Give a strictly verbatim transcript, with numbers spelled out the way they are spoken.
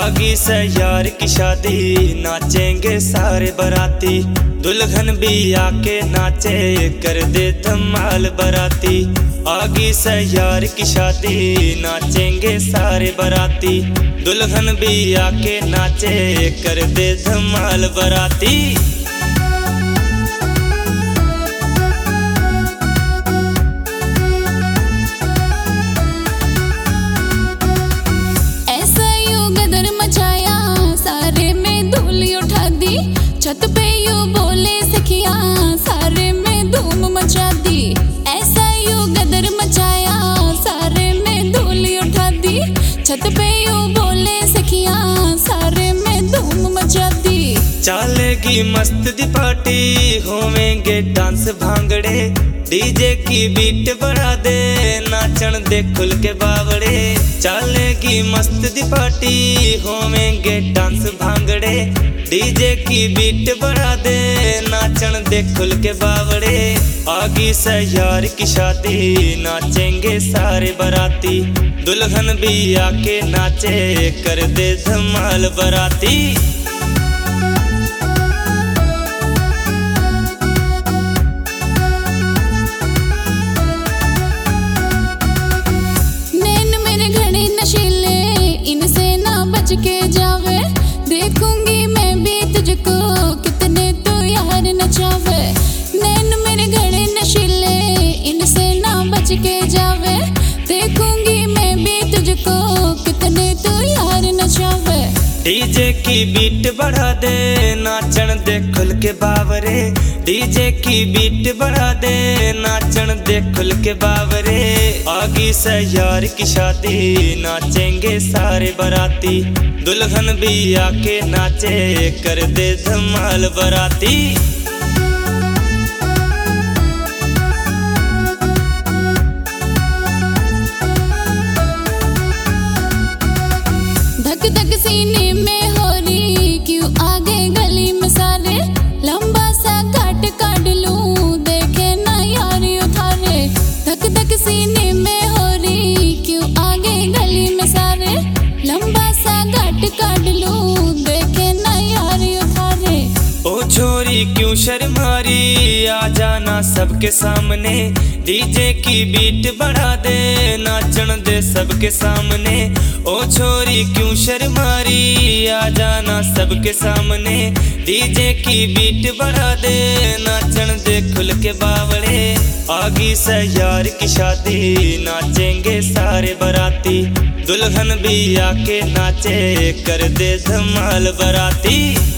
आगी से यार की शादी, नाचेंगे सारे बाराती। दुल्हन भी आके नाचे, कर दे धमाल बाराती। आगी से यार की शादी, नाचेंगे सारे बाराती। दुल्हन भी आके नाचे, कर दे धमाल बाराती। छत पे यू बोले सखिया, सारे में धूम मचा दी। ऐसा यू गदर मचाया, सारे में धूल उठा दी। छत पे यू बोले सखिया, सारे में धूम मचा दी। चलेगी मस्त दी पार्टी, होवेंगे डांस भांगड़े। डीजे की बीट बढ़ा दे, नाचन दे खुल के बावड़े। चलेगी मस्त दी पार्टी, होवेंगे डांस भांगड़े। डीजे की बीट बढ़ा दे, नाचन दे खुल के बावड़े। आगी से यार की शादी, नाचेंगे सारे बाराती। दुल्हन भी आके नाचे, कर दे धमाल बाराती। नैन मेरे घड़े नशीले, इनसे ना बच के जावे। देखूंगी मैं भी तुझको, कितने तो यार नचावे। नैन मेरे घड़े नशीले, इनसे ना बच के जावे। देखूंगी मैं भी तुझको, कितने तो यार नचावे। डीजे की बीट बढ़ा दे, नाचन दे खुल के बावरे। डीजे की बीट बढ़ा दे, नाचन दे खुल के बावरे। आगी से यार की शादी, नाचेंगे सारे बाराती। दुल्हन भी आके नाचे, कर दे धमाल बाराती। धक धक सीने में हो रही, क्यों आगे गली में सारे। लंबा सा काट काट लूं, देखे ना यार उठारे। धक धक सीने में हो रही, क्यों आगे गली में सारे। लंबा सा काट काट लूं, देखे ना यार उठारे। ओ छोरी क्यों शर्मारी, आ जाना सबके सामने। डीजे की बीट बढ़ा दे, नाचन दे सबके सामने। ओ छोरी क्यों शर्मारी, आ जाना सबके सामने। डीजे की बीट बढ़ा दे, नाचन दे खुल के बावड़े। आगी से यार की शादी, नाचेंगे सारे बाराती। दुल्हन भी आके नाचे, कर दे धमाल बाराती।